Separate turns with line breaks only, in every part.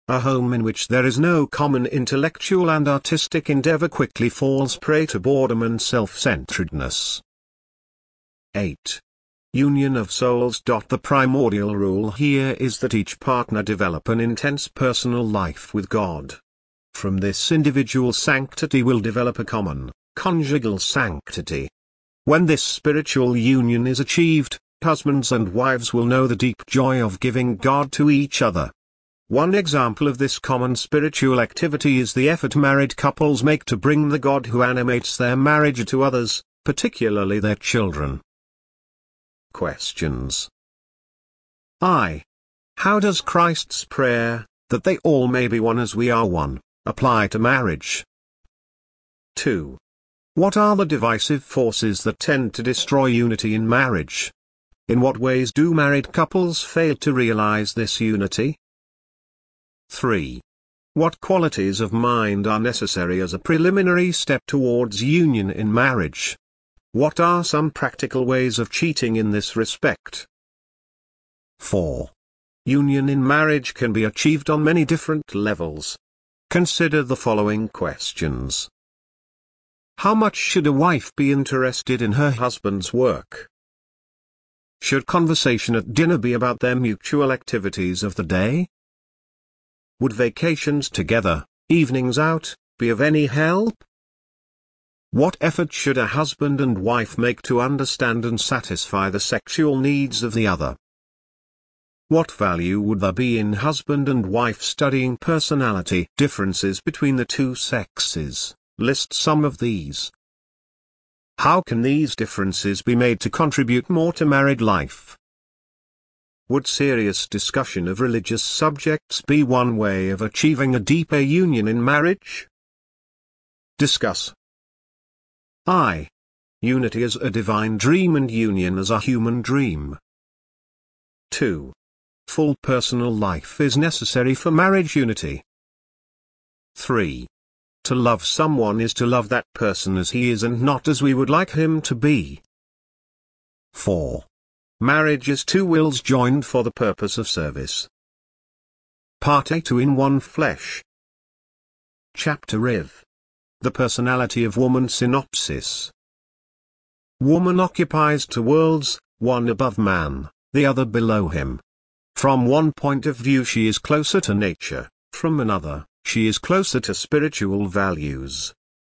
A home in which there is no common intellectual and artistic endeavor quickly falls prey to boredom and self-centeredness. 8. Union of souls. The primordial rule here is that each partner develop an intense personal life with God. From this individual sanctity will develop a common, conjugal sanctity. When this spiritual union is achieved, husbands and wives will know the deep joy of giving God to each other. One example of this common spiritual activity is the effort married couples make to bring the God who animates their marriage to others, particularly their children. Questions. I. How does Christ's prayer, that they all may be one as we are one, apply to marriage? 2. What are the divisive forces that tend to destroy unity in marriage? In what ways do married couples fail to realize this unity? 3. What qualities of mind are necessary as a preliminary step towards union in marriage? What are some practical ways of cheating in this respect? 4. Union in marriage can be achieved on many different levels. Consider the following questions. How much should a wife be interested in her husband's work? Should conversation at dinner be about their mutual activities of the day? Would vacations together, evenings out, be of any help? What effort should a husband and wife make to understand and satisfy the sexual needs of the other? What value would there be in husband and wife studying personality differences between the two sexes? List some of these. How can these differences be made to contribute more to married life? Would serious discussion of religious subjects be one way of achieving a deeper union in marriage? Discuss. I. Unity as a divine dream and union as a human dream. 2. Full personal life is necessary for marriage unity. 3. To love someone is to love that person as he is and not as we would like him to be. 4. Marriage is two wills joined for the purpose of service. Part A. Two in one flesh. Chapter IV. The personality of woman. Synopsis. Woman occupies two worlds, one above man, the other below him. From one point of view she is closer to nature, from another, she is closer to spiritual values.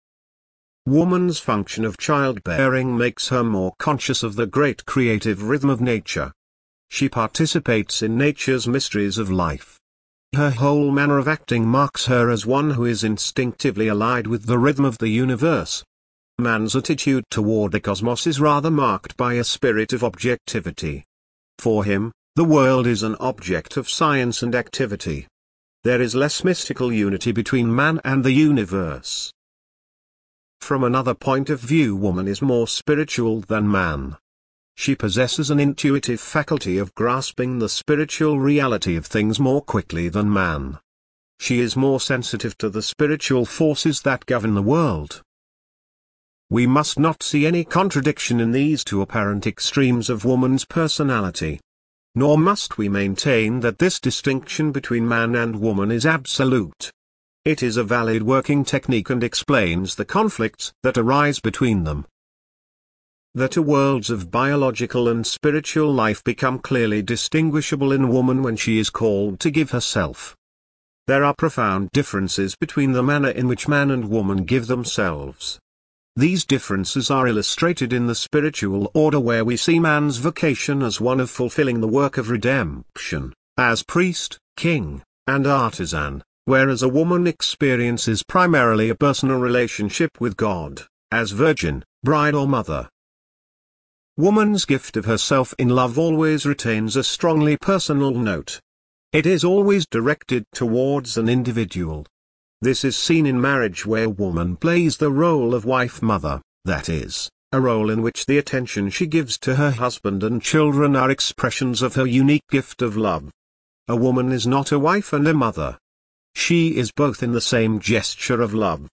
Woman's function of childbearing makes her more conscious of the great creative rhythm of nature. She participates in nature's mysteries of life. Her whole manner of acting marks her as one who is instinctively allied with the rhythm of the universe. Man's attitude toward the cosmos is rather marked by a spirit of objectivity. For him, the world is an object of science and activity. There is less mystical unity between man and the universe. From another point of view, woman is more spiritual than man. She possesses an intuitive faculty of grasping the spiritual reality of things more quickly than man. She is more sensitive to the spiritual forces that govern the world. We must not see any contradiction in these two apparent extremes of woman's personality. Nor must we maintain that this distinction between man and woman is absolute. It is a valid working technique and explains the conflicts that arise between them. The two worlds of biological and spiritual life become clearly distinguishable in woman when she is called to give herself. There are profound differences between the manner in which man and woman give themselves. These differences are illustrated in the spiritual order, where we see man's vocation as one of fulfilling the work of redemption, as priest, king, and artisan, whereas a woman experiences primarily a personal relationship with God, as virgin, bride or mother. Woman's gift of herself in love always retains a strongly personal note. It is always directed towards an individual. This is seen in marriage, where woman plays the role of wife-mother, that is, a role in which the attention she gives to her husband and children are expressions of her unique gift of love. A woman is not a wife and a mother. She is both in the same gesture of love.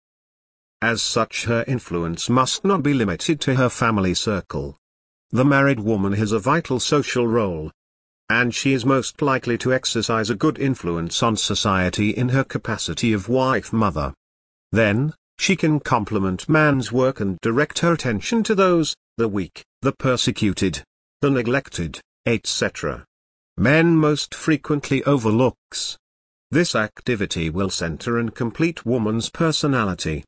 As such, her influence must not be limited to her family circle. The married woman has a vital social role. and she is most likely to exercise a good influence on society in her capacity of wife-mother. Then, she can complement man's work and direct her attention to those, the weak, the persecuted, the neglected, etc. Men most frequently overlooks. This activity will center and complete woman's personality.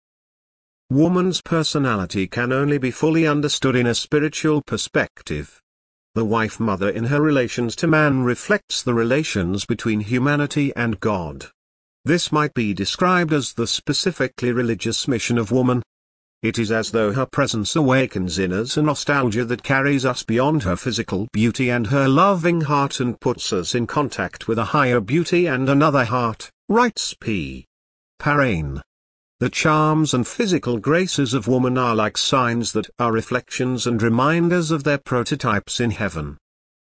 Woman's personality can only be fully understood in a spiritual perspective. The wife-mother in her relations to man reflects the relations between humanity and God. This might be described as the specifically religious mission of woman. It is as though her presence awakens in us a nostalgia that carries us beyond her physical beauty and her loving heart and puts us in contact with a higher beauty and another heart, writes P. Parain. The charms and physical graces of woman are like signs that are reflections and reminders of their prototypes in heaven.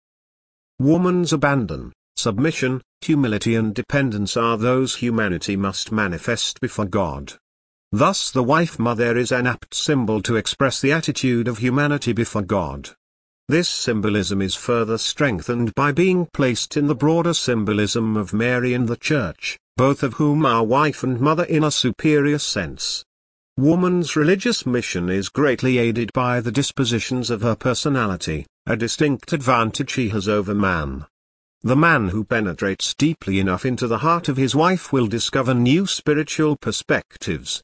Woman's abandon, submission, humility and dependence are those humanity must manifest before God. Thus the wife-mother is an apt symbol to express the attitude of humanity before God. This symbolism is further strengthened by being placed in the broader symbolism of Mary and the Church, both of whom are wife and mother in a superior sense. Woman's religious mission is greatly aided by the dispositions of her personality, a distinct advantage she has over man. The man who penetrates deeply enough into the heart of his wife will discover new spiritual perspectives.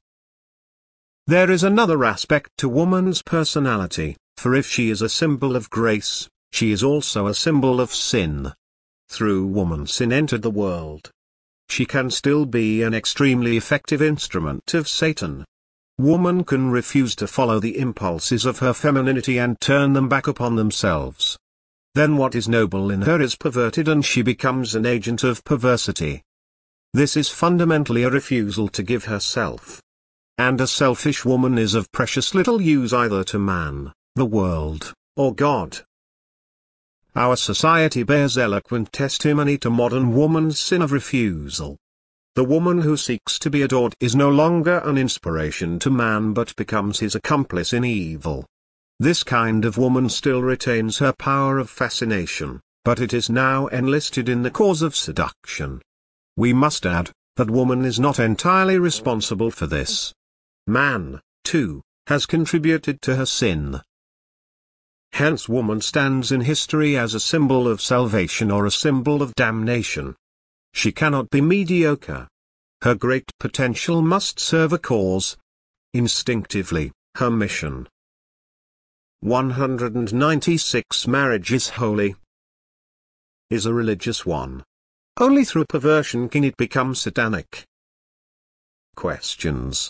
There is another aspect to woman's personality, for if she is a symbol of grace, she is also a symbol of sin. Through woman sin entered the world. She can still be an extremely effective instrument of Satan. Woman can refuse to follow the impulses of her femininity and turn them back upon themselves. Then what is noble in her is perverted and she becomes an agent of perversity. This is fundamentally a refusal to give herself. And a selfish woman is of precious little use either to man, the world, or God. Our society bears eloquent testimony to modern woman's sin of refusal. The woman who seeks to be adored is no longer an inspiration to man but becomes his accomplice in evil. This kind of woman still retains her power of fascination, but it is now enlisted in the cause of seduction. We must add, that woman is not entirely responsible for this. Man, too, has contributed to her sin. Hence woman stands in history as a symbol of salvation or a symbol of damnation. She cannot be mediocre. Her great potential must serve a cause. Instinctively, her mission. 196 Marriage is holy. Is a religious one. Only through perversion can it become satanic. Questions.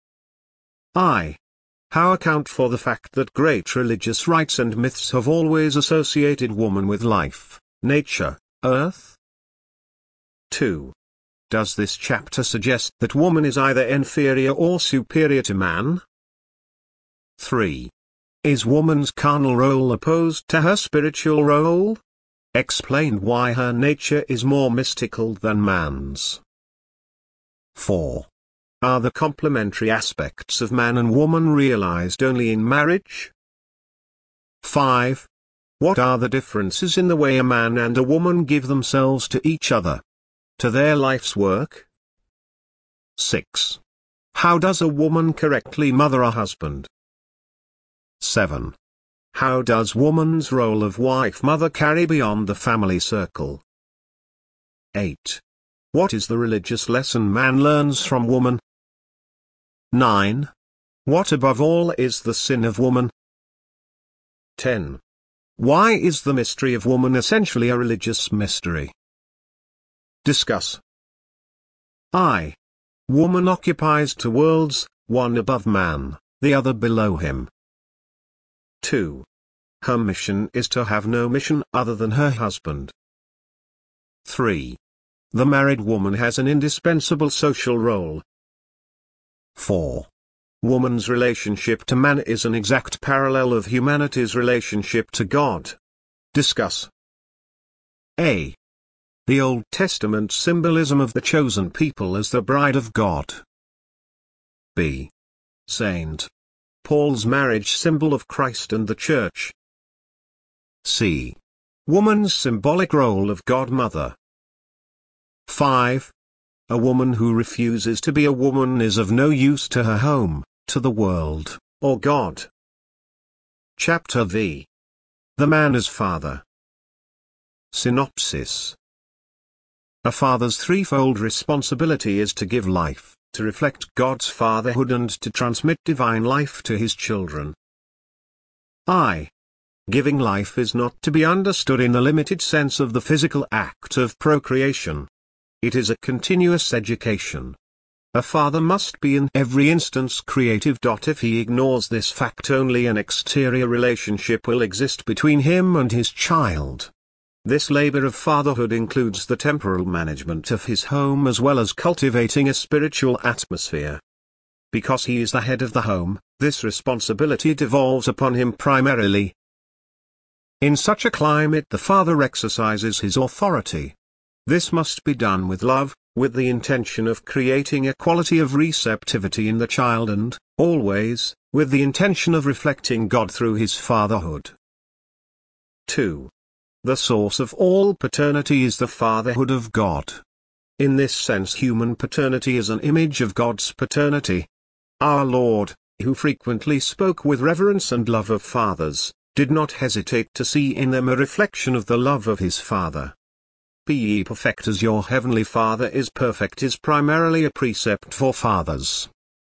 How account for the fact that great religious rites and myths have always associated woman with life, nature, earth? 2. Does this chapter suggest that woman is either inferior or superior to man? 3. Is woman's carnal role opposed to her spiritual role? Explain why her nature is more mystical than man's. 4. Are the complementary aspects of man and woman realized only in marriage? 5. What are the differences in the way a man and a woman give themselves to each other? To their life's work? 6. How does a woman correctly mother a husband? 7. How does woman's role of wife-mother carry beyond the family circle? 8. What is the religious lesson man learns from woman? 9. What above all is the sin of woman? 10. Why is the mystery of woman essentially a religious mystery? Discuss. Woman occupies two worlds, one above man, the other below him. 2. Her mission is to have no mission other than her husband. 3. The married woman has an indispensable social role. 4. Woman's relationship to man is an exact parallel of humanity's relationship to God. Discuss. A. The Old Testament symbolism of the chosen people as the bride of God. B. St. Paul's marriage symbol of Christ and the Church. C. Woman's symbolic role of godmother. 5. A woman who refuses to be a woman is of no use to her home, to the world, or God. Chapter V. The man as father. Synopsis. A father's threefold responsibility is to give life, to reflect God's fatherhood, and to transmit divine life to his children. Giving life is not to be understood in the limited sense of the physical act of procreation. It is a continuous education. A father must be in every instance creative. If he ignores this fact, only an exterior relationship will exist between him and his child. This labor of fatherhood includes the temporal management of his home as well as cultivating a spiritual atmosphere. Because he is the head of the home, this responsibility devolves upon him primarily. In such a climate, the father exercises his authority. This must be done with love, with the intention of creating a quality of receptivity in the child, and, always, with the intention of reflecting God through his fatherhood. 2. The source of all paternity is the fatherhood of God. In this sense, human paternity is an image of God's paternity. Our Lord, who frequently spoke with reverence and love of fathers, did not hesitate to see in them a reflection of the love of his Father. Be ye perfect as your heavenly Father is perfect is primarily a precept for fathers.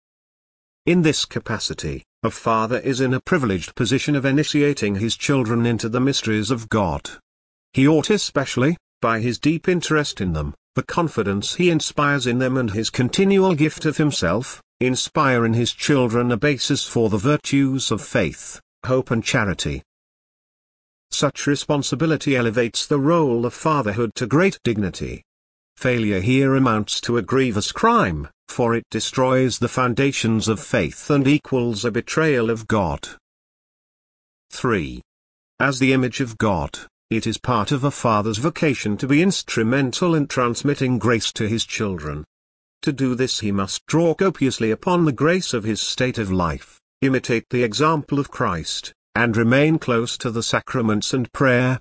In this capacity, a father is in a privileged position of initiating his children into the mysteries of God. He ought especially, by his deep interest in them, the confidence he inspires in them, and his continual gift of himself, inspire in his children a basis for the virtues of faith, hope and charity. Such responsibility elevates the role of fatherhood to great dignity. Failure here amounts to a grievous crime, for it destroys the foundations of faith and equals a betrayal of God. 3. As the image of God, it is part of a father's vocation to be instrumental in transmitting grace to his children. To do this, he must draw copiously upon the grace of his state of life, imitate the example of Christ, and remain close to the sacraments and prayer.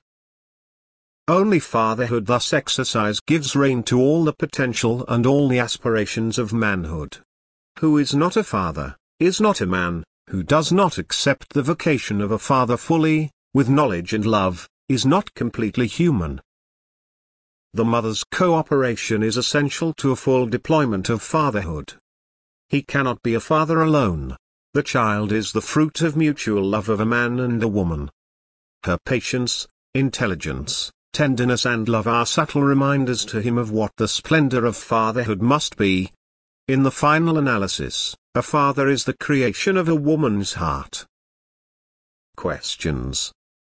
Only fatherhood thus exercised gives rein to all the potential and all the aspirations of manhood. Who is not a father, is not a man. Who does not accept the vocation of a father fully, with knowledge and love, is not completely human. The mother's cooperation is essential to a full deployment of fatherhood. He cannot be a father alone. The child is the fruit of mutual love of a man and a woman. Her patience, intelligence, tenderness and love are subtle reminders to him of what the splendor of fatherhood must be. In the final analysis, a father is the creation of a woman's heart. Questions.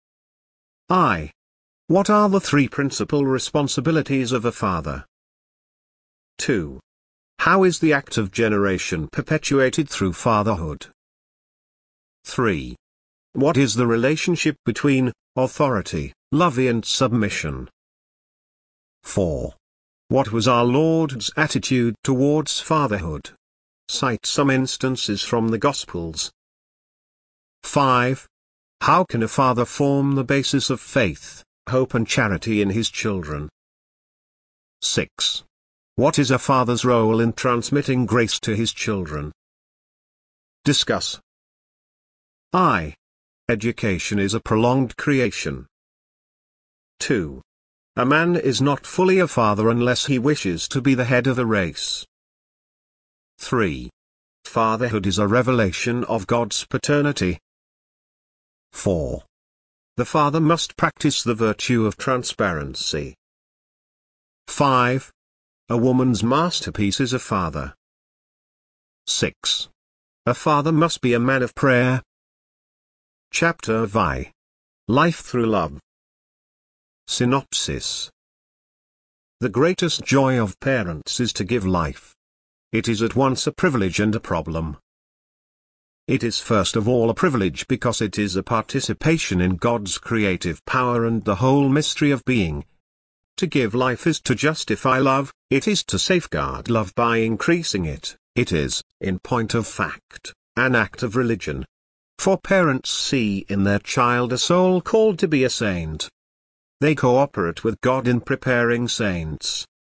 What are the three principal responsibilities of a father? 2. How is the act of generation perpetuated through fatherhood? 3. What is the relationship between authority, love and submission? 4. What was our Lord's attitude towards fatherhood? Cite some instances from the Gospels. 5. How can a father form the basis of faith, hope and charity in his children? 6. What is a father's role in transmitting grace to his children? Discuss. Education is a prolonged creation. 2. A man is not fully a father unless he wishes to be the head of a race. 3. Fatherhood is a revelation of God's paternity. 4. The father must practice the virtue of transparency. 5. A woman's masterpiece is a father. 6. A father must be a man of prayer. Chapter V. Life through love. Synopsis. The greatest joy of parents is to give life. It is at once a privilege and a problem. It is first of all a privilege because it is a participation in God's creative power and the whole mystery of being. To give life is to justify love, it is to safeguard love by increasing it, it is, in point of fact, an act of religion. For parents see in their child a soul called to be a saint. They cooperate with God in preparing saints.